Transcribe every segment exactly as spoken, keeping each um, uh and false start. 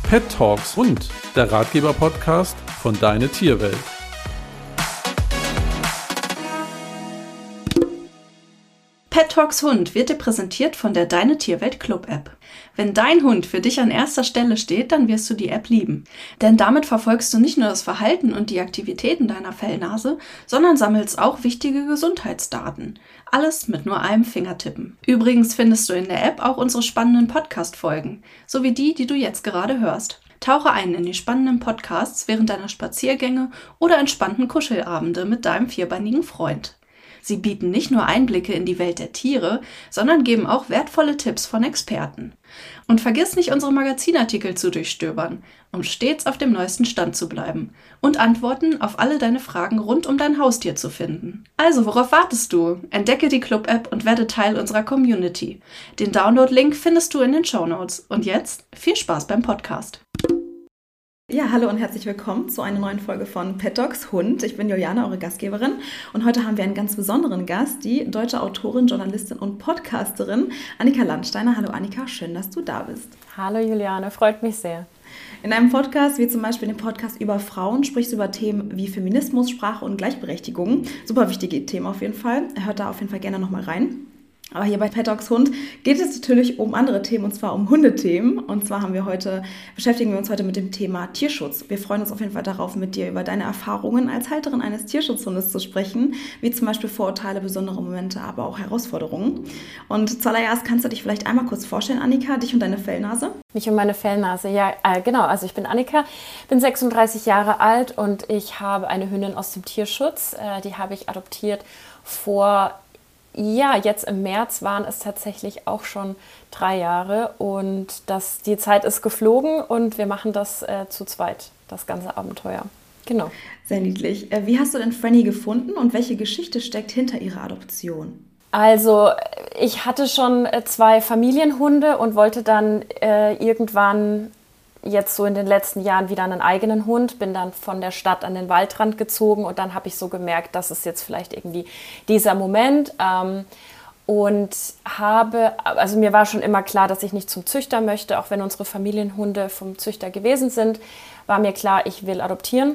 Pet Talks Hund, der Ratgeber-Podcast von Deine Tierwelt. Pet Talks Hund wird dir präsentiert von der Deine Tierwelt Club App. Wenn dein Hund für dich an erster Stelle steht, dann wirst du die App lieben. Denn damit verfolgst du nicht nur das Verhalten und die Aktivitäten deiner Fellnase, sondern sammelst auch wichtige Gesundheitsdaten. Alles mit nur einem Fingertippen. Übrigens findest du in der App auch unsere spannenden Podcast-Folgen, sowie die, die du jetzt gerade hörst. Tauche ein in die spannenden Podcasts während deiner Spaziergänge oder entspannten Kuschelabende mit deinem vierbeinigen Freund. Sie bieten nicht nur Einblicke in die Welt der Tiere, sondern geben auch wertvolle Tipps von Experten. Und vergiss nicht, unsere Magazinartikel zu durchstöbern, um stets auf dem neuesten Stand zu bleiben und Antworten auf alle deine Fragen rund um dein Haustier zu finden. Also, worauf wartest du? Entdecke die Club-App und werde Teil unserer Community. Den Download-Link findest du in den Shownotes. Und jetzt viel Spaß beim Podcast. Ja, hallo und herzlich willkommen zu einer neuen Folge von Pet Talks Hund. Ich bin Juliane, eure Gastgeberin, und heute haben wir einen ganz besonderen Gast, die deutsche Autorin, Journalistin und Podcasterin Annika Landsteiner. Hallo Annika, schön, dass du da bist. Hallo Juliane, freut mich sehr. In einem Podcast, wie zum Beispiel dem Podcast über Frauen, sprichst du über Themen wie Feminismus, Sprache und Gleichberechtigung. Super wichtige Themen auf jeden Fall. Hört da auf jeden Fall gerne nochmal rein. Aber hier bei Pet Talks Hund geht es natürlich um andere Themen, und zwar um Hundethemen. Und zwar haben wir heute, beschäftigen wir uns heute mit dem Thema Tierschutz. Wir freuen uns auf jeden Fall darauf, mit dir über deine Erfahrungen als Halterin eines Tierschutzhundes zu sprechen, wie zum Beispiel Vorurteile, besondere Momente, aber auch Herausforderungen. Und zuallererst kannst du dich vielleicht einmal kurz vorstellen, Annika, dich und deine Fellnase? Mich und meine Fellnase, ja, äh, genau. Also ich bin Annika, bin sechsunddreißig Jahre alt und ich habe eine Hündin aus dem Tierschutz. Äh, die habe ich adoptiert vor... Ja, jetzt im März waren es tatsächlich auch schon drei Jahre und das, die Zeit ist geflogen und wir machen das äh, zu zweit, das ganze Abenteuer. Genau. Sehr niedlich. Äh, wie hast du denn Franny gefunden und welche Geschichte steckt hinter ihrer Adoption? Also ich hatte schon zwei Familienhunde und wollte dann äh, irgendwann jetzt so in den letzten Jahren wieder einen eigenen Hund, bin dann von der Stadt an den Waldrand gezogen und dann habe ich so gemerkt, das ist jetzt vielleicht irgendwie dieser Moment ähm, und habe, also mir war schon immer klar, dass ich nicht zum Züchter möchte, auch wenn unsere Familienhunde vom Züchter gewesen sind, war mir klar, ich will adoptieren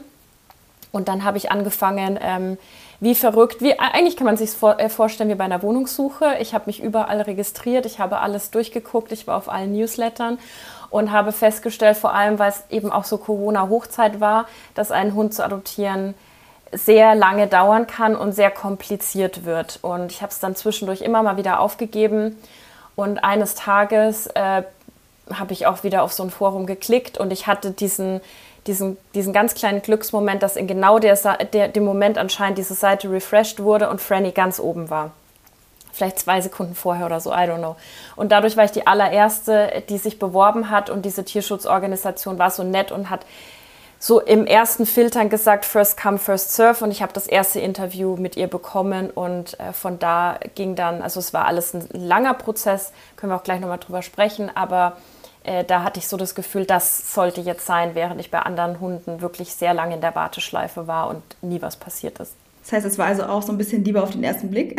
und dann habe ich angefangen, ähm, wie verrückt, wie, eigentlich kann man sich vor, äh, vorstellen wie bei einer Wohnungssuche. Ich habe mich überall registriert, ich habe alles durchgeguckt, ich war auf allen Newslettern und habe festgestellt, vor allem, weil es eben auch so Corona-Hochzeit war, dass ein Hund zu adoptieren sehr lange dauern kann und sehr kompliziert wird. Und ich habe es dann zwischendurch immer mal wieder aufgegeben. Und eines Tages äh, habe ich auch wieder auf so ein Forum geklickt und ich hatte diesen, diesen, diesen ganz kleinen Glücksmoment, dass in genau der, der, dem Moment anscheinend diese Seite refreshed wurde und Franny ganz oben war. Vielleicht zwei Sekunden vorher oder so, I don't know. Und dadurch war ich die allererste, die sich beworben hat und diese Tierschutzorganisation war so nett und hat so im ersten Filtern gesagt, first come, first serve, und ich habe das erste Interview mit ihr bekommen und äh, von da ging dann, also es war alles ein langer Prozess, können wir auch gleich nochmal drüber sprechen, aber äh, da hatte ich so das Gefühl, das sollte jetzt sein, während ich bei anderen Hunden wirklich sehr lange in der Warteschleife war und nie was passiert ist. Das heißt, es war also auch so ein bisschen Liebe auf den ersten Blick?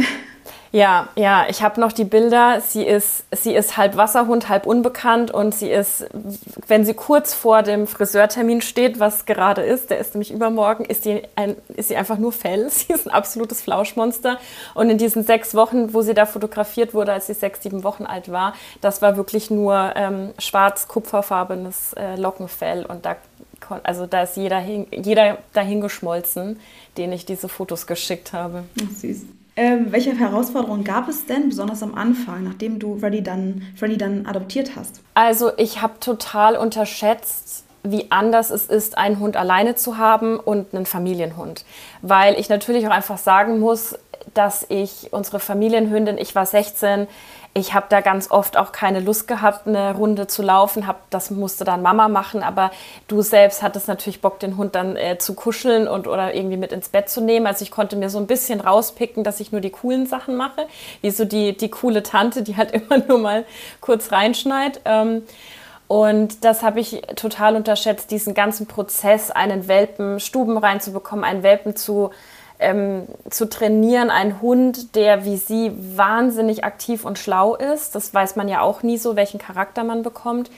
Ja, ja, ich habe noch die Bilder. Sie ist, sie ist halb Wasserhund, halb unbekannt und sie ist, wenn sie kurz vor dem Friseurtermin steht, was gerade ist, der ist nämlich übermorgen, ist sie, ein, ist sie einfach nur Fell. Sie ist ein absolutes Flauschmonster und in diesen sechs Wochen, wo sie da fotografiert wurde, als sie sechs, sieben Wochen alt war, das war wirklich nur ähm, schwarz-kupferfarbenes äh, Lockenfell und da Also da ist jeder, hin, jeder dahin geschmolzen, den ich diese Fotos geschickt habe. Ach, süß. Ähm, welche Herausforderungen gab es denn, besonders am Anfang, nachdem du Freddy dann, Freddy dann adoptiert hast? Also ich habe total unterschätzt, wie anders es ist, einen Hund alleine zu haben und einen Familienhund. Weil ich natürlich auch einfach sagen muss, dass ich unsere Familienhündin, ich war sechzehn, ich habe da ganz oft auch keine Lust gehabt, eine Runde zu laufen. Hab, das musste dann Mama machen, aber du selbst hattest natürlich Bock, den Hund dann äh, zu kuscheln und oder irgendwie mit ins Bett zu nehmen. Also ich konnte mir so ein bisschen rauspicken, dass ich nur die coolen Sachen mache, wie so die, die coole Tante, die halt immer nur mal kurz reinschneit. Ähm, und das habe ich total unterschätzt, diesen ganzen Prozess, einen Welpen Stuben reinzubekommen, einen Welpen zu Ähm, zu trainieren, ein Hund, der wie sie wahnsinnig aktiv und schlau ist, das weiß man ja auch nie so, welchen Charakter man bekommt,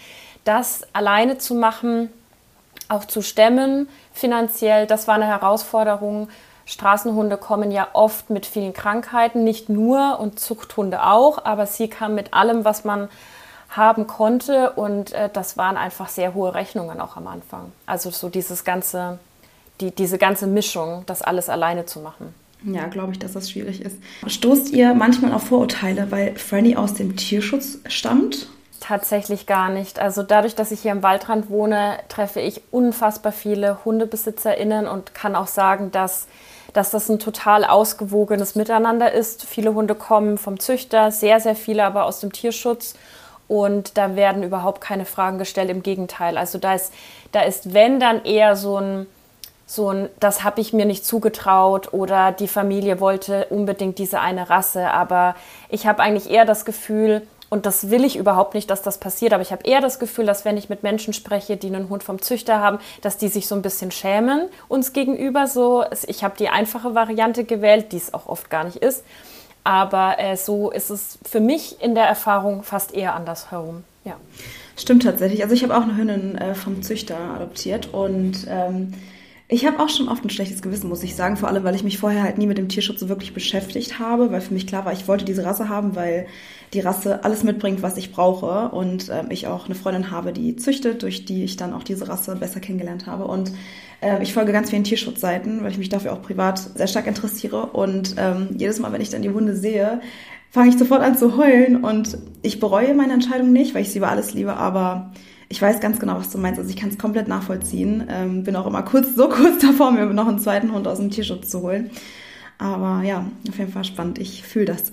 das alleine zu machen, auch zu stemmen, finanziell, das war eine Herausforderung. Straßenhunde kommen ja oft mit vielen Krankheiten, nicht nur und Zuchthunde auch, aber sie kam mit allem, was man haben konnte und äh, das waren einfach sehr hohe Rechnungen auch am Anfang. Also so dieses ganze, die, diese ganze Mischung, das alles alleine zu machen. Ja, glaube ich, dass das schwierig ist. Stoßt ihr manchmal auf Vorurteile, weil Franny aus dem Tierschutz stammt? Tatsächlich gar nicht. Also dadurch, dass ich hier am Waldrand wohne, treffe ich unfassbar viele HundebesitzerInnen und kann auch sagen, dass, dass das ein total ausgewogenes Miteinander ist. Viele Hunde kommen vom Züchter, sehr, sehr viele aber aus dem Tierschutz. Und da werden überhaupt keine Fragen gestellt, im Gegenteil. Also da ist, da ist wenn, dann eher so ein, so ein, das habe ich mir nicht zugetraut oder die Familie wollte unbedingt diese eine Rasse. Aber ich habe eigentlich eher das Gefühl, und das will ich überhaupt nicht, dass das passiert, aber ich habe eher das Gefühl, dass wenn ich mit Menschen spreche, die einen Hund vom Züchter haben, dass die sich so ein bisschen schämen uns gegenüber. So, ich habe die einfache Variante gewählt, die es auch oft gar nicht ist. Aber äh, so ist es für mich in der Erfahrung fast eher andersherum. Ja. Stimmt tatsächlich. Also ich habe auch eine Hündin äh, vom Züchter adoptiert und ähm, ich habe auch schon oft ein schlechtes Gewissen, muss ich sagen. Vor allem, weil ich mich vorher halt nie mit dem Tierschutz so wirklich beschäftigt habe, weil für mich klar war, ich wollte diese Rasse haben, weil die Rasse alles mitbringt, was ich brauche. Und ähm, ich auch eine Freundin habe, die züchtet, durch die ich dann auch diese Rasse besser kennengelernt habe. Und äh, ich folge ganz vielen Tierschutzseiten, weil ich mich dafür auch privat sehr stark interessiere. Und ähm, jedes Mal, wenn ich dann die Hunde sehe, fange ich sofort an zu heulen. Und ich bereue meine Entscheidung nicht, weil ich sie über alles liebe, aber ich weiß ganz genau, was du meinst. Also ich kann es komplett nachvollziehen. Ähm, bin auch immer kurz, so kurz davor, mir noch einen zweiten Hund aus dem Tierschutz zu holen. Aber ja, auf jeden Fall spannend. Ich fühle das.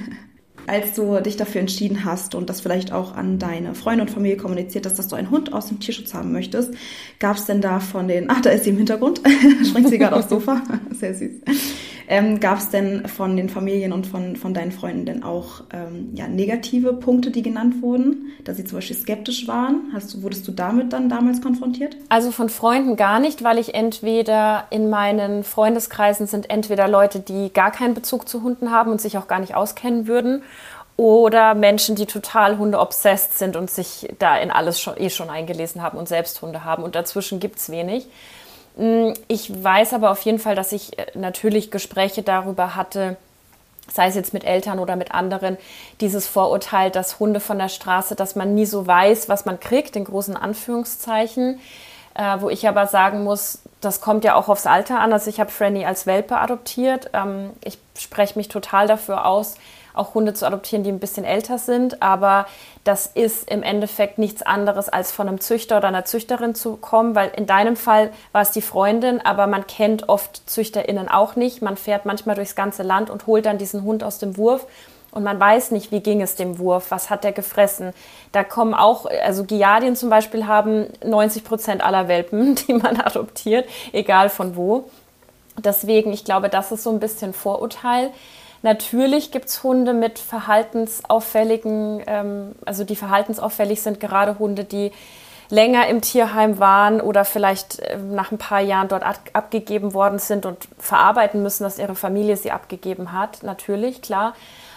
Als du dich dafür entschieden hast und das vielleicht auch an deine Freunde und Familie kommuniziert hast, dass du einen Hund aus dem Tierschutz haben möchtest, gab es denn da von den, ach, da ist sie im Hintergrund, springt sie gerade aufs Sofa, sehr süß. Ähm, gab es denn von den Familien und von, von deinen Freunden denn auch ähm, ja, negative Punkte, die genannt wurden, dass sie zum Beispiel skeptisch waren? Hast, wurdest du damit dann damals konfrontiert? Also von Freunden gar nicht, weil ich entweder in meinen Freundeskreisen sind entweder Leute, die gar keinen Bezug zu Hunden haben und sich auch gar nicht auskennen würden, oder Menschen, die total Hunde-obsessed sind und sich da in alles schon, eh schon eingelesen haben und selbst Hunde haben. Und dazwischen gibt es wenig. Ich weiß aber auf jeden Fall, dass ich natürlich Gespräche darüber hatte, sei es jetzt mit Eltern oder mit anderen, dieses Vorurteil, dass Hunde von der Straße, dass man nie so weiß, was man kriegt, in großen Anführungszeichen. Äh, wo ich aber sagen muss, das kommt ja auch aufs Alter an. Also ich habe Franny als Welpe adoptiert. Ähm, ich spreche mich total dafür aus, auch Hunde zu adoptieren, die ein bisschen älter sind. Aber das ist im Endeffekt nichts anderes, als von einem Züchter oder einer Züchterin zu kommen, weil in deinem Fall war es die Freundin, aber man kennt oft ZüchterInnen auch nicht. Man fährt manchmal durchs ganze Land und holt dann diesen Hund aus dem Wurf und man weiß nicht, wie ging es dem Wurf, was hat der gefressen. Da kommen auch, also Giardien zum Beispiel haben neunzig Prozent aller Welpen, die man adoptiert, egal von wo. Deswegen, ich glaube, das ist so ein bisschen Vorurteil. Natürlich gibt es Hunde mit verhaltensauffälligen, ähm, also die verhaltensauffällig sind, gerade Hunde, die länger im Tierheim waren oder vielleicht äh, nach ein paar Jahren dort ab- abgegeben worden sind und verarbeiten müssen, dass ihre Familie sie abgegeben hat. Natürlich, klar.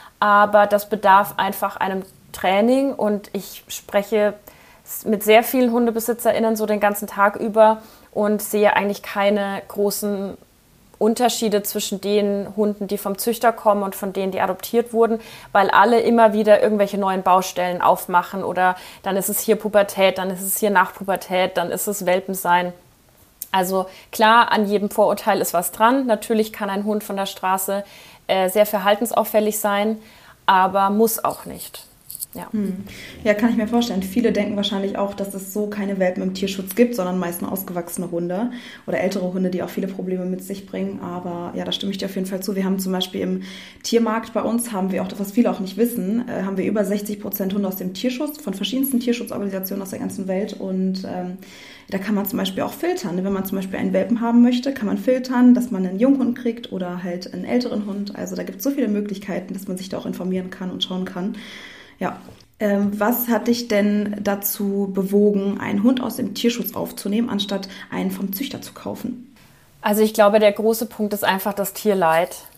Aber das bedarf einfach einem Training und ich spreche mit sehr vielen HundebesitzerInnen so den ganzen Tag über und sehe eigentlich keine großen Unterschiede zwischen den Hunden, die vom Züchter kommen und von denen, die adoptiert wurden, weil alle immer wieder irgendwelche neuen Baustellen aufmachen oder dann ist es hier Pubertät, dann ist es hier Nachpubertät, dann ist es Welpensein. Also klar, an jedem Vorurteil ist was dran. Natürlich kann ein Hund von der Straße äh, sehr verhaltensauffällig sein, aber muss auch nicht. Ja. Hm. Ja, kann ich mir vorstellen. Viele denken wahrscheinlich auch, dass es so keine Welpen im Tierschutz gibt, sondern meist nur ausgewachsene Hunde oder ältere Hunde, die auch viele Probleme mit sich bringen. Aber ja, da stimme ich dir auf jeden Fall zu. Wir haben zum Beispiel im Tiermarkt bei uns, haben wir auch, das was viele auch nicht wissen, äh, haben wir über sechzig Prozent Hunde aus dem Tierschutz, von verschiedensten Tierschutzorganisationen aus der ganzen Welt. Und ähm, da kann man zum Beispiel auch filtern. Wenn man zum Beispiel einen Welpen haben möchte, kann man filtern, dass man einen Junghund kriegt oder halt einen älteren Hund. Also da gibt es so viele Möglichkeiten, dass man sich da auch informieren kann und schauen kann. Ja, ähm, was hat dich denn dazu bewogen, einen Hund aus dem Tierschutz aufzunehmen, anstatt einen vom Züchter zu kaufen? Also ich glaube, der große Punkt ist einfach das Tierleid.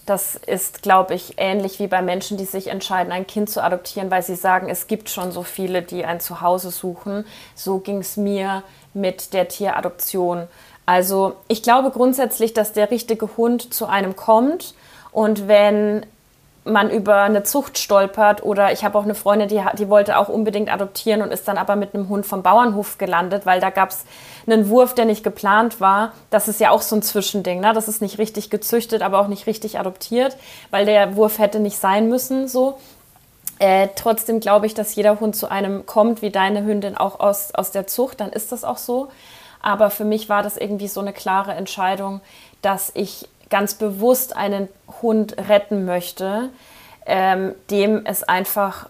Das ist, glaube ich, ähnlich wie bei Menschen, die sich entscheiden, ein Kind zu adoptieren, weil sie sagen, es gibt schon so viele, die ein Zuhause suchen. So ging es mir mit der Tieradoption. Also ich glaube grundsätzlich, dass der richtige Hund zu einem kommt. Und wenn man über eine Zucht stolpert oder ich habe auch eine Freundin, die, die wollte auch unbedingt adoptieren und ist dann aber mit einem Hund vom Bauernhof gelandet, weil da gab es einen Wurf, der nicht geplant war. Das ist ja auch so ein Zwischending, ne? Das ist nicht richtig gezüchtet, aber auch nicht richtig adoptiert, weil der Wurf hätte nicht sein müssen. So. Äh, trotzdem glaube ich, dass jeder Hund zu einem kommt, wie deine Hündin auch aus, aus der Zucht, dann ist das auch so. Aber für mich war das irgendwie so eine klare Entscheidung, dass ich ganz bewusst einen Hund retten möchte, ähm, dem es einfach,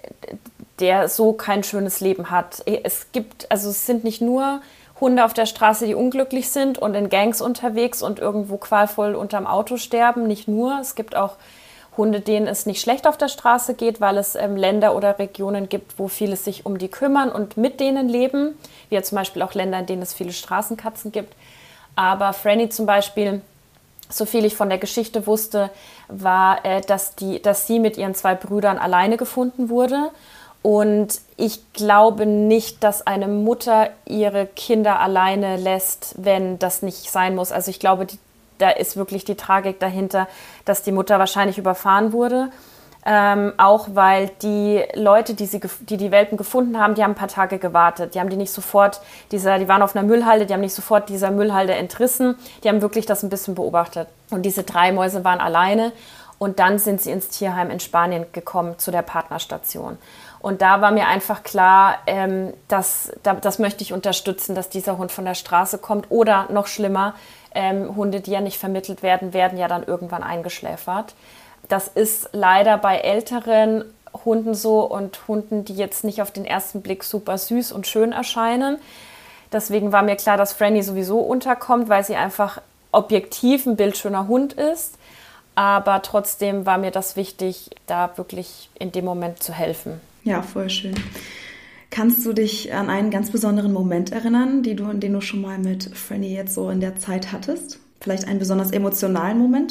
der so kein schönes Leben hat. Es gibt, also es sind nicht nur Hunde auf der Straße, die unglücklich sind und in Gangs unterwegs und irgendwo qualvoll unterm Auto sterben, nicht nur. Es gibt auch Hunde, denen es nicht schlecht auf der Straße geht, weil es ähm, Länder oder Regionen gibt, wo viele sich um die kümmern und mit denen leben, wie ja zum Beispiel auch Länder, in denen es viele Straßenkatzen gibt. Aber Franny zum Beispiel, so viel ich von der Geschichte wusste, war, äh, dass, die, dass sie mit ihren zwei Brüdern alleine gefunden wurde. Und ich glaube nicht, dass eine Mutter ihre Kinder alleine lässt, wenn das nicht sein muss. Also ich glaube, die, da ist wirklich die Tragik dahinter, dass die Mutter wahrscheinlich überfahren wurde. Ähm, auch weil die Leute, die, sie, die die Welpen gefunden haben, die haben ein paar Tage gewartet. Die haben die nicht sofort, dieser, die waren auf einer Müllhalde, die haben nicht sofort dieser Müllhalde entrissen. Die haben wirklich das ein bisschen beobachtet. Und diese drei Mäuse waren alleine. Und dann sind sie ins Tierheim in Spanien gekommen, zu der Partnerstation. Und da war mir einfach klar, ähm, dass, da, das möchte ich unterstützen, dass dieser Hund von der Straße kommt. Oder noch schlimmer, ähm, Hunde, die ja nicht vermittelt werden, werden ja dann irgendwann eingeschläfert. Das ist leider bei älteren Hunden so und Hunden, die jetzt nicht auf den ersten Blick super süß und schön erscheinen. Deswegen war mir klar, dass Franny sowieso unterkommt, weil sie einfach objektiv ein bildschöner Hund ist. Aber trotzdem war mir das wichtig, da wirklich in dem Moment zu helfen. Ja, voll schön. Kannst du dich an einen ganz besonderen Moment erinnern, die du, den du schon mal mit Franny jetzt so in der Zeit hattest? Vielleicht einen besonders emotionalen Moment?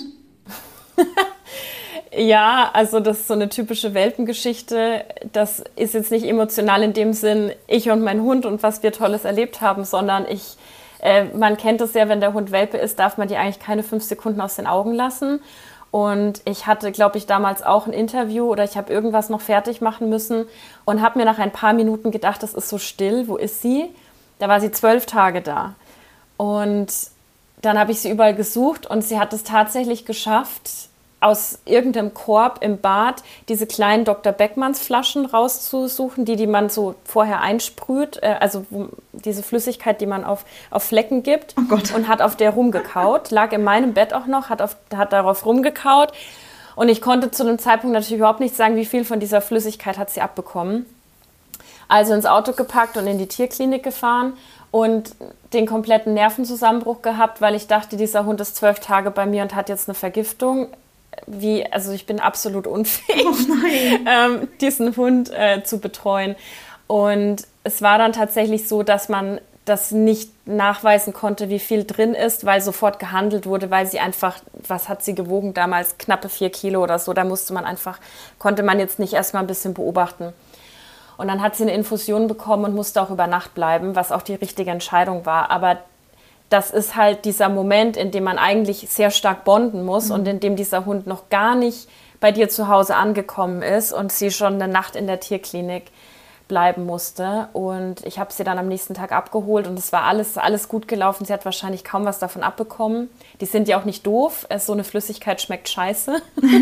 Ja, also das ist so eine typische Welpengeschichte. Das ist jetzt nicht emotional in dem Sinn, ich und mein Hund und was wir Tolles erlebt haben, sondern ich, äh, man kennt es ja, wenn der Hund Welpe ist, darf man die eigentlich keine fünf Sekunden aus den Augen lassen. Und ich hatte, glaube ich, damals auch ein Interview oder ich habe irgendwas noch fertig machen müssen und habe mir nach ein paar Minuten gedacht, das ist so still, wo ist sie? Da war sie zwölf Tage da. Und dann habe ich sie überall gesucht und sie hat es tatsächlich geschafft, aus irgendeinem Korb im Bad diese kleinen Doktor Beckmanns Flaschen rauszusuchen, die, die man so vorher einsprüht, äh, also diese Flüssigkeit, die man auf, auf Flecken gibt. Oh Gott. Und hat auf der rumgekaut, lag in meinem Bett auch noch, hat, auf, hat darauf rumgekaut und ich konnte zu dem Zeitpunkt natürlich überhaupt nicht sagen, wie viel von dieser Flüssigkeit hat sie abbekommen. Also ins Auto gepackt und in die Tierklinik gefahren und den kompletten Nervenzusammenbruch gehabt, weil ich dachte, dieser Hund ist zwölf Tage bei mir und hat jetzt eine Vergiftung. Wie, also ich bin absolut unfähig, oh ähm, diesen Hund äh, zu betreuen. Und es war dann tatsächlich so, dass man das nicht nachweisen konnte, wie viel drin ist, weil sofort gehandelt wurde, weil sie einfach, was hat sie gewogen damals, knappe vier Kilo oder so, da musste man einfach, konnte man jetzt nicht erstmal ein bisschen beobachten. Und dann hat sie eine Infusion bekommen und musste auch über Nacht bleiben, was auch die richtige Entscheidung war. Aber das ist halt dieser Moment, in dem man eigentlich sehr stark bonden muss mhm. und in dem dieser Hund noch gar nicht bei dir zu Hause angekommen ist und sie schon eine Nacht in der Tierklinik bleiben musste. Und ich habe sie dann am nächsten Tag abgeholt und es war alles, alles gut gelaufen. Sie hat wahrscheinlich kaum was davon abbekommen. Die sind ja auch nicht doof. So eine Flüssigkeit schmeckt scheiße.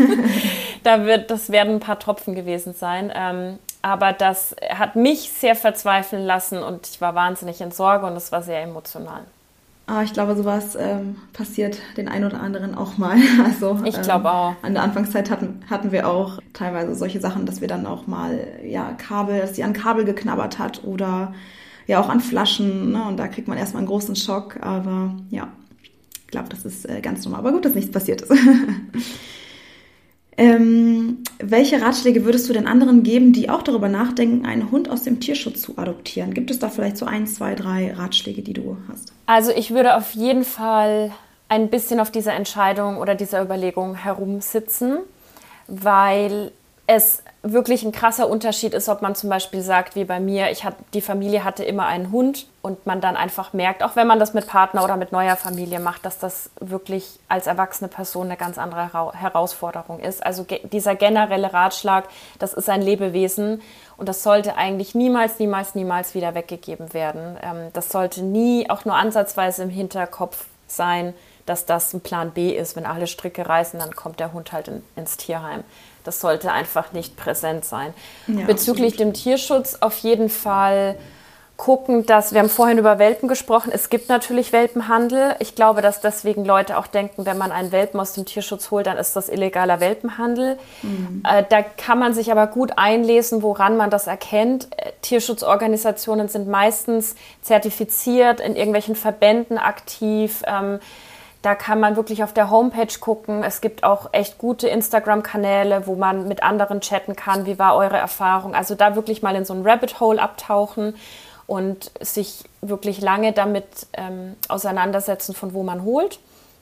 da wird, das werden ein paar Tropfen gewesen sein. Ähm, aber das hat mich sehr verzweifeln lassen und ich war wahnsinnig in Sorge und es war sehr emotional. Ah, ich glaube, sowas ähm, passiert den einen oder anderen auch mal. Also, ich glaube ähm, auch. An der Anfangszeit hatten, hatten wir auch teilweise solche Sachen, dass wir dann auch mal ja, Kabel, dass sie an Kabel geknabbert hat oder ja auch an Flaschen. Ne? Und da kriegt man erstmal einen großen Schock. Aber ja, ich glaube, das ist äh, ganz normal. Aber gut, dass nichts passiert ist. Ähm, welche Ratschläge würdest du den anderen geben, die auch darüber nachdenken, einen Hund aus dem Tierschutz zu adoptieren? Gibt es da vielleicht so ein, zwei, drei Ratschläge, die du hast? Also ich würde auf jeden Fall ein bisschen auf dieser Entscheidung oder dieser Überlegung herumsitzen, weil es wirklich ein krasser Unterschied ist, ob man zum Beispiel sagt, wie bei mir, ich hat, die Familie hatte immer einen Hund und man dann einfach merkt, auch wenn man das mit Partner oder mit neuer Familie macht, dass das wirklich als erwachsene Person eine ganz andere Herausforderung ist. Also ge- dieser generelle Ratschlag, das ist ein Lebewesen und das sollte eigentlich niemals, niemals, niemals wieder weggegeben werden. Ähm, das sollte nie auch nur ansatzweise im Hinterkopf sein, dass das ein Plan B ist. Wenn alle Stricke reißen, dann kommt der Hund halt in, ins Tierheim. Das sollte einfach nicht präsent sein. Ja, bezüglich absolut. Dem Tierschutz auf jeden Fall gucken, dass, wir haben vorhin über Welpen gesprochen, es gibt natürlich Welpenhandel. Ich glaube, dass deswegen Leute auch denken, wenn man einen Welpen aus dem Tierschutz holt, dann ist das illegaler Welpenhandel. Mhm. Äh, da kann man sich aber gut einlesen, woran man das erkennt. Äh, Tierschutzorganisationen sind meistens zertifiziert, in irgendwelchen Verbänden aktiv. Ähm, Da kann man wirklich auf der Homepage gucken. Es gibt auch echt gute Instagram-Kanäle, wo man mit anderen chatten kann. Wie war eure Erfahrung? Also da wirklich mal in so ein Rabbit Hole abtauchen und sich wirklich lange damit ähm, auseinandersetzen, von wo man holt.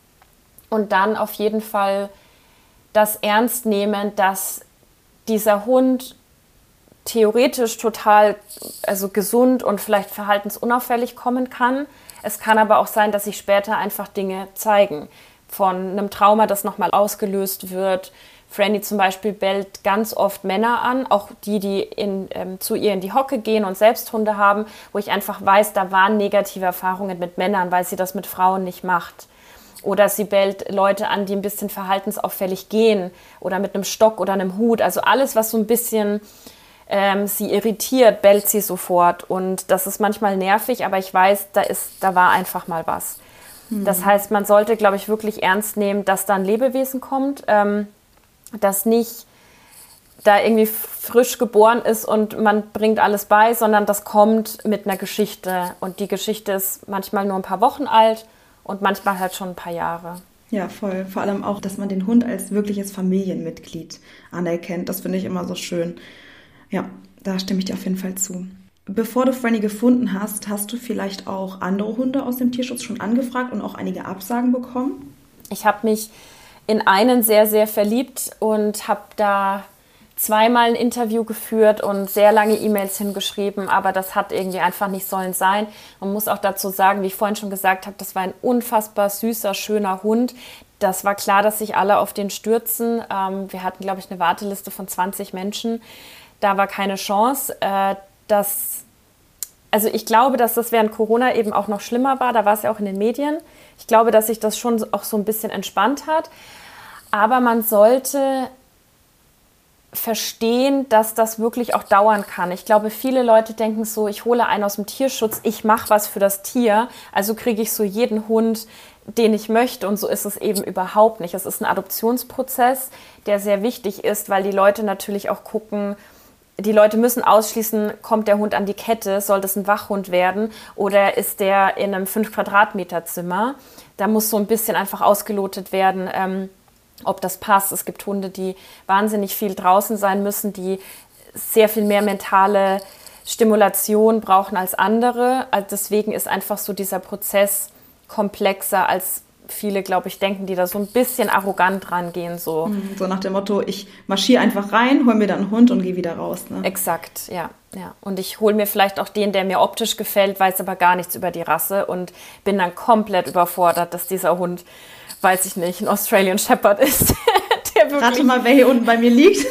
Und dann auf jeden Fall das ernst nehmen, dass dieser Hund theoretisch total also gesund und vielleicht verhaltensunauffällig kommen kann. Es kann aber auch sein, dass sich später einfach Dinge zeigen. Von einem Trauma, das nochmal ausgelöst wird. Franny zum Beispiel bellt ganz oft Männer an, auch die, die in, ähm, zu ihr in die Hocke gehen und selbst Hunde haben, wo ich einfach weiß, da waren negative Erfahrungen mit Männern, weil sie das mit Frauen nicht macht. Oder sie bellt Leute an, die ein bisschen verhaltensauffällig gehen oder mit einem Stock oder einem Hut. Also alles, was so ein bisschen Ähm, sie irritiert, bellt sie sofort und das ist manchmal nervig, aber ich weiß, da, ist, da war einfach mal was. Mhm. Das heißt, man sollte, glaube ich, wirklich ernst nehmen, dass da ein Lebewesen kommt, ähm, das nicht da irgendwie frisch geboren ist und man bringt alles bei, sondern das kommt mit einer Geschichte und die Geschichte ist manchmal nur ein paar Wochen alt und manchmal halt schon ein paar Jahre. Ja, voll. Vor allem auch, dass man den Hund als wirkliches Familienmitglied anerkennt. Das finde ich immer so schön. Ja, da stimme ich dir auf jeden Fall zu. Bevor du Franny gefunden hast, hast du vielleicht auch andere Hunde aus dem Tierschutz schon angefragt und auch einige Absagen bekommen? Ich habe mich in einen sehr, sehr verliebt und habe da zweimal ein Interview geführt und sehr lange E-Mails hingeschrieben, aber das hat irgendwie einfach nicht sollen sein. Man muss auch dazu sagen, wie ich vorhin schon gesagt habe, das war ein unfassbar süßer, schöner Hund. Das war klar, dass sich alle auf den stürzen. Ähm, wir hatten, glaube ich, eine Warteliste von zwanzig Menschen. Da war keine Chance. Äh, dass, also ich glaube, dass das während Corona eben auch noch schlimmer war. Da war es ja auch in den Medien. Ich glaube, dass sich das schon auch so ein bisschen entspannt hat. Aber man sollte verstehen, dass das wirklich auch dauern kann. Ich glaube, viele Leute denken so, ich hole einen aus dem Tierschutz, ich mache was für das Tier, also kriege ich so jeden Hund, den ich möchte, und so ist es eben überhaupt nicht. Es ist ein Adoptionsprozess, der sehr wichtig ist, weil die Leute natürlich auch gucken, die Leute müssen ausschließen, kommt der Hund an die Kette, soll das ein Wachhund werden oder ist der in einem fünf Quadratmeter Zimmer? Da muss so ein bisschen einfach ausgelotet werden, ähm, ob das passt. Es gibt Hunde, die wahnsinnig viel draußen sein müssen, die sehr viel mehr mentale Stimulation brauchen als andere. Also deswegen ist einfach so dieser Prozess komplexer, als viele, glaube ich, denken, die da so ein bisschen arrogant rangehen. So, so nach dem Motto, ich marschiere einfach rein, hol mir dann einen Hund und gehe wieder raus. Ne? Exakt, ja, ja. Und ich hole mir vielleicht auch den, der mir optisch gefällt, weiß aber gar nichts über die Rasse und bin dann komplett überfordert, dass dieser Hund, weiß ich nicht, ein Australian Shepherd ist. Der wirklich Rate mal, wer hier unten bei mir liegt.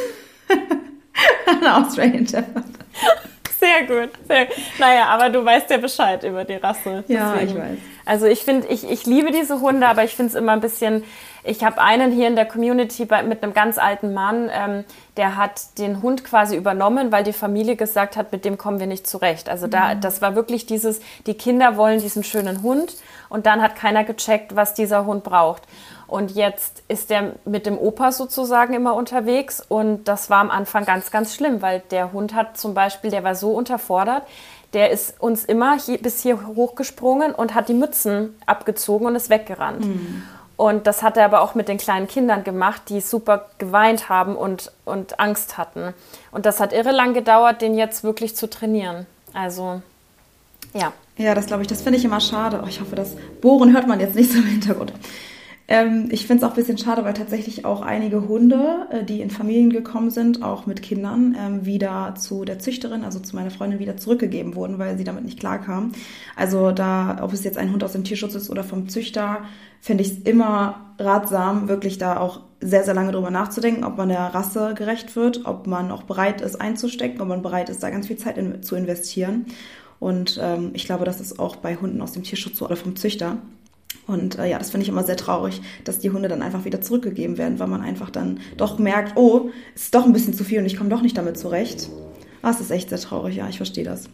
Ein Australian Shepherd. Sehr gut, sehr gut. Naja, aber du weißt ja Bescheid über die Rasse. Ja, deswegen. Ich weiß. Also ich finde, ich, ich liebe diese Hunde, aber ich finde es immer ein bisschen, ich habe einen hier in der Community bei, mit einem ganz alten Mann, ähm, der hat den Hund quasi übernommen, weil die Familie gesagt hat, mit dem kommen wir nicht zurecht. Also da, mhm. das war wirklich dieses, die Kinder wollen diesen schönen Hund und dann hat keiner gecheckt, was dieser Hund braucht. Und jetzt ist der mit dem Opa sozusagen immer unterwegs und das war am Anfang ganz, ganz schlimm, weil der Hund hat zum Beispiel, der war so unterfordert, der ist uns immer hier, bis hier hochgesprungen und hat die Mützen abgezogen und ist weggerannt. Mhm. Und das hat er aber auch mit den kleinen Kindern gemacht, die super geweint haben und, und Angst hatten. Und das hat irre lang gedauert, den jetzt wirklich zu trainieren. Also Ja. Ja, das glaube ich, das finde ich immer schade. Oh, ich hoffe, das Bohren hört man jetzt nicht so im Hintergrund. Ähm, ich finde es auch ein bisschen schade, weil tatsächlich auch einige Hunde, äh, die in Familien gekommen sind, auch mit Kindern, ähm, wieder zu der Züchterin, also zu meiner Freundin, wieder zurückgegeben wurden, weil sie damit nicht klarkamen. Also da, ob es jetzt ein Hund aus dem Tierschutz ist oder vom Züchter, finde ich es immer ratsam, wirklich da auch sehr, sehr lange drüber nachzudenken, ob man der Rasse gerecht wird, ob man auch bereit ist einzustecken, ob man bereit ist, da ganz viel Zeit in, zu investieren. Und ähm, ich glaube, das ist auch bei Hunden aus dem Tierschutz so oder vom Züchter. Und äh, ja, das finde ich immer sehr traurig, dass die Hunde dann einfach wieder zurückgegeben werden, weil man einfach dann doch merkt, oh, es ist doch ein bisschen zu viel und ich komme doch nicht damit zurecht. Ah, es ist echt sehr traurig, ja, ich verstehe das.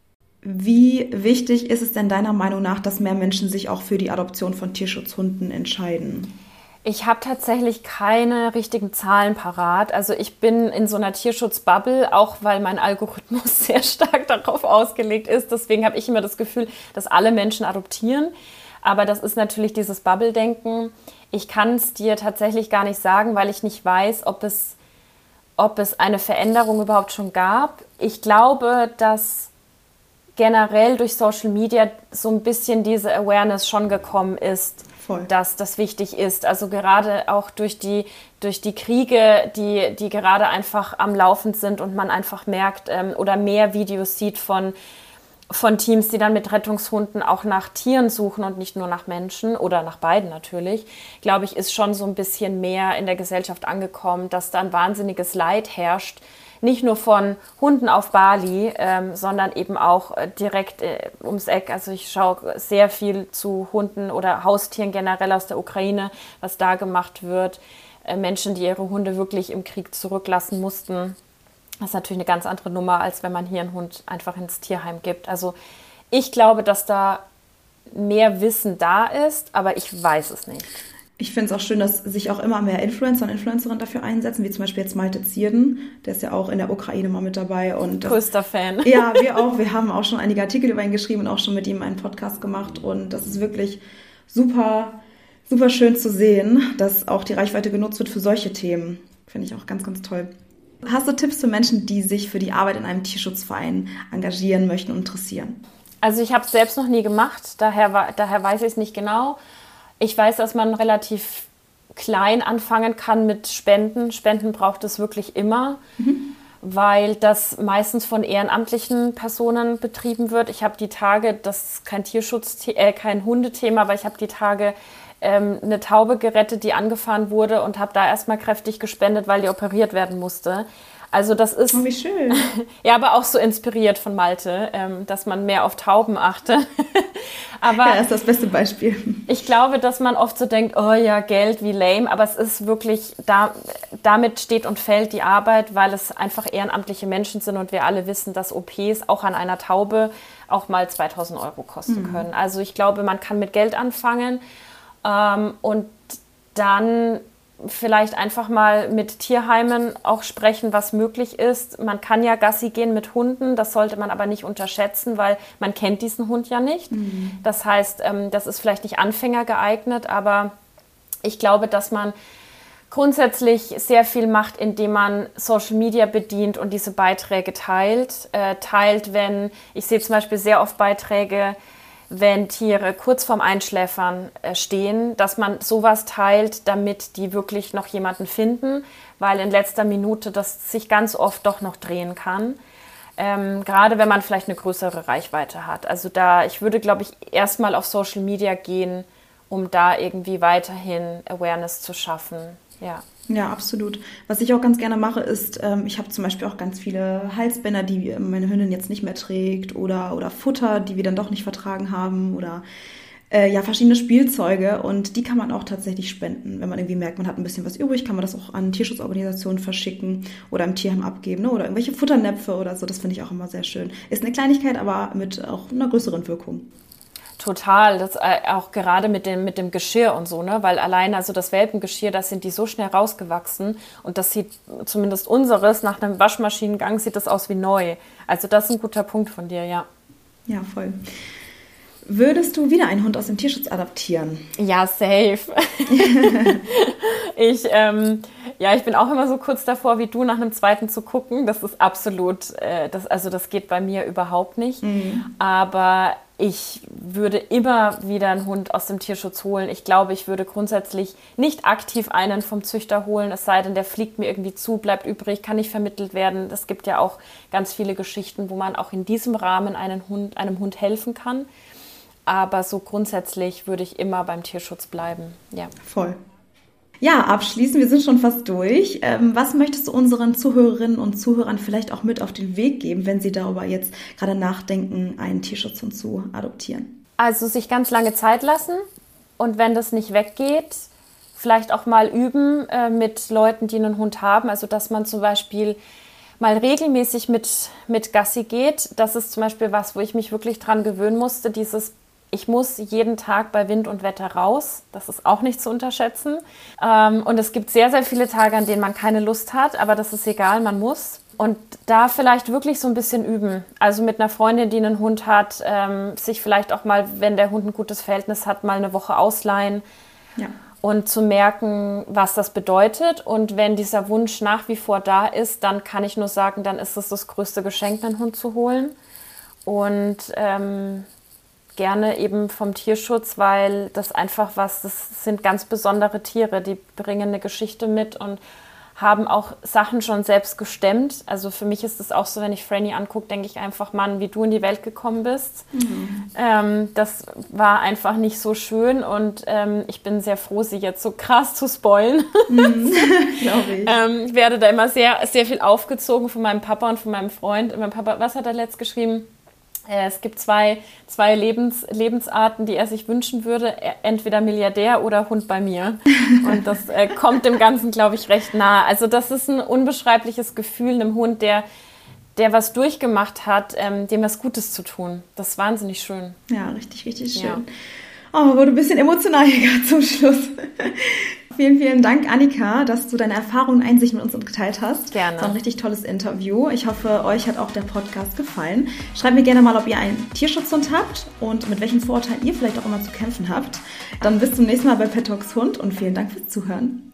Wie wichtig ist es denn deiner Meinung nach, dass mehr Menschen sich auch für die Adoption von Tierschutzhunden entscheiden? Ich habe tatsächlich keine richtigen Zahlen parat. Also ich bin in so einer Tierschutzbubble, auch weil mein Algorithmus sehr stark darauf ausgelegt ist. Deswegen habe ich immer das Gefühl, dass alle Menschen adoptieren. Aber das ist natürlich dieses Bubble-Denken. Ich kann es dir tatsächlich gar nicht sagen, weil ich nicht weiß, ob es, ob es eine Veränderung überhaupt schon gab. Ich glaube, dass generell durch Social Media so ein bisschen diese Awareness schon gekommen ist, Voll. dass das wichtig ist. Also gerade auch durch die, durch die Kriege, die, die gerade einfach am Laufen sind und man einfach merkt ähm, oder mehr Videos sieht von, von Teams, die dann mit Rettungshunden auch nach Tieren suchen und nicht nur nach Menschen oder nach beiden natürlich, glaube ich, ist schon so ein bisschen mehr in der Gesellschaft angekommen, dass da ein wahnsinniges Leid herrscht. Nicht nur von Hunden auf Bali, ähm, sondern eben auch äh, direkt äh, ums Eck. Also ich schaue sehr viel zu Hunden oder Haustieren generell aus der Ukraine, was da gemacht wird. Äh, Menschen, die ihre Hunde wirklich im Krieg zurücklassen mussten. Das ist natürlich eine ganz andere Nummer, als wenn man hier einen Hund einfach ins Tierheim gibt. Also ich glaube, dass da mehr Wissen da ist, aber ich weiß es nicht. Ich finde es auch schön, dass sich auch immer mehr Influencer und Influencerinnen dafür einsetzen, wie zum Beispiel jetzt Malte Zierden, der ist ja auch in der Ukraine mal mit dabei. Und das, größter Fan. Ja, wir auch. Wir haben auch schon einige Artikel über ihn geschrieben und auch schon mit ihm einen Podcast gemacht. Und das ist wirklich super, super schön zu sehen, dass auch die Reichweite genutzt wird für solche Themen. Finde ich auch ganz, ganz toll. Hast du Tipps für Menschen, die sich für die Arbeit in einem Tierschutzverein engagieren möchten und interessieren? Also ich habe es selbst noch nie gemacht, daher, daher weiß ich es nicht genau. Ich weiß, dass man relativ klein anfangen kann mit Spenden. Spenden braucht es wirklich immer, mhm. weil das meistens von ehrenamtlichen Personen betrieben wird. Ich habe die Tage, das ist kein Tierschutz, äh, kein Hundethema, aber ich habe die Tage ähm, eine Taube gerettet, die angefahren wurde und habe da erstmal kräftig gespendet, weil die operiert werden musste. Also das ist, oh, wie schön. Ja, aber auch so inspiriert von Malte, ähm, dass man mehr auf Tauben achtet. Aber ja, das ist das beste Beispiel. Ich glaube, dass man oft so denkt, oh ja, Geld, wie lame, aber es ist wirklich, da, damit steht und fällt die Arbeit, weil es einfach ehrenamtliche Menschen sind und wir alle wissen, dass O Ps auch an einer Taube auch mal zweitausend Euro kosten mhm. können. Also ich glaube, man kann mit Geld anfangen ähm, und dann vielleicht einfach mal mit Tierheimen auch sprechen, was möglich ist. Man kann ja Gassi gehen mit Hunden, das sollte man aber nicht unterschätzen, weil man kennt diesen Hund ja nicht. Mhm. Das heißt, das ist vielleicht nicht Anfänger geeignet, aber ich glaube, dass man grundsätzlich sehr viel macht, indem man Social Media bedient und diese Beiträge teilt. Äh, teilt, wenn, ich sehe zum Beispiel sehr oft Beiträge, wenn Tiere kurz vorm Einschläfern stehen, dass man sowas teilt, damit die wirklich noch jemanden finden, weil in letzter Minute das sich ganz oft doch noch drehen kann. Ähm, gerade wenn man vielleicht eine größere Reichweite hat. Also da, ich würde, glaube ich, erstmal auf Social Media gehen, um da irgendwie weiterhin Awareness zu schaffen. Ja. Ja, absolut. Was ich auch ganz gerne mache, ist, ähm, ich habe zum Beispiel auch ganz viele Halsbänder, die meine Hündin jetzt nicht mehr trägt oder, oder Futter, die wir dann doch nicht vertragen haben oder äh, ja, verschiedene Spielzeuge und die kann man auch tatsächlich spenden. Wenn man irgendwie merkt, man hat ein bisschen was übrig, kann man das auch an Tierschutzorganisationen verschicken oder im Tierheim abgeben, ne? Oder irgendwelche Futternäpfe oder so. Das finde ich auch immer sehr schön. Ist eine Kleinigkeit, aber mit auch einer größeren Wirkung. Total, das äh, auch gerade mit dem, mit dem Geschirr und so, ne? Weil alleine also das Welpengeschirr, da sind die so schnell rausgewachsen und das sieht zumindest unseres, nach einem Waschmaschinengang sieht das aus wie neu. Also das ist ein guter Punkt von dir, ja. Ja, voll. Würdest du wieder einen Hund aus dem Tierschutz adoptieren? Ja, safe. ich, ähm, ja, ich bin auch immer so kurz davor, wie du, nach einem zweiten zu gucken. Das ist absolut, äh, das, also das geht bei mir überhaupt nicht. Mhm. Aber ich würde immer wieder einen Hund aus dem Tierschutz holen. Ich glaube, ich würde grundsätzlich nicht aktiv einen vom Züchter holen, es sei denn, der fliegt mir irgendwie zu, bleibt übrig, kann nicht vermittelt werden. Es gibt ja auch ganz viele Geschichten, wo man auch in diesem Rahmen einen Hund, einem Hund helfen kann. Aber so grundsätzlich würde ich immer beim Tierschutz bleiben. Ja. Voll. Ja, abschließend, wir sind schon fast durch. Ähm, was möchtest du unseren Zuhörerinnen und Zuhörern vielleicht auch mit auf den Weg geben, wenn sie darüber jetzt gerade nachdenken, einen Tierschutzhund zu adoptieren? Also sich ganz lange Zeit lassen und wenn das nicht weggeht, vielleicht auch mal üben äh, mit Leuten, die einen Hund haben. Also dass man zum Beispiel mal regelmäßig mit, mit Gassi geht. Das ist zum Beispiel was, wo ich mich wirklich dran gewöhnen musste, dieses Ich muss jeden Tag bei Wind und Wetter raus. Das ist auch nicht zu unterschätzen. Und es gibt sehr, sehr viele Tage, an denen man keine Lust hat, aber das ist egal, man muss. Und da vielleicht wirklich so ein bisschen üben. Also mit einer Freundin, die einen Hund hat, sich vielleicht auch mal, wenn der Hund ein gutes Verhältnis hat, mal eine Woche ausleihen. Ja. Und zu merken, was das bedeutet. Und wenn dieser Wunsch nach wie vor da ist, dann kann ich nur sagen, dann ist es das größte Geschenk, einen Hund zu holen. Und ähm, gerne eben vom Tierschutz, weil das einfach was, das sind ganz besondere Tiere, die bringen eine Geschichte mit und haben auch Sachen schon selbst gestemmt. Also für mich ist es auch so, wenn ich Franny angucke, denke ich einfach, Mann, wie du in die Welt gekommen bist. Mhm. Ähm, das war einfach nicht so schön und ähm, ich bin sehr froh, sie jetzt so krass zu spoilen. Mhm. Glaube ich. ähm, ich werde da immer sehr, sehr viel aufgezogen von meinem Papa und von meinem Freund. Und mein Papa, was hat er letzt geschrieben? Es gibt zwei, zwei Lebens, Lebensarten, die er sich wünschen würde, entweder Milliardär oder Hund bei mir. Und das äh, kommt dem Ganzen, glaube ich, recht nahe. Also das ist ein unbeschreibliches Gefühl, einem Hund, der, der was durchgemacht hat, ähm, dem was Gutes zu tun. Das ist wahnsinnig schön. Ja, richtig, richtig schön. Ja. Oh, wurde ein bisschen emotional hier gerade zum Schluss. Vielen, vielen Dank, Annika, dass du deine Erfahrungen und Einsichten mit uns geteilt hast. Gerne. Das war ein richtig tolles Interview. Ich hoffe, euch hat auch der Podcast gefallen. Schreibt mir gerne mal, ob ihr einen Tierschutzhund habt und mit welchen Vorurteilen ihr vielleicht auch immer zu kämpfen habt. Dann bis zum nächsten Mal bei Pet Talks Hund und vielen Dank fürs Zuhören.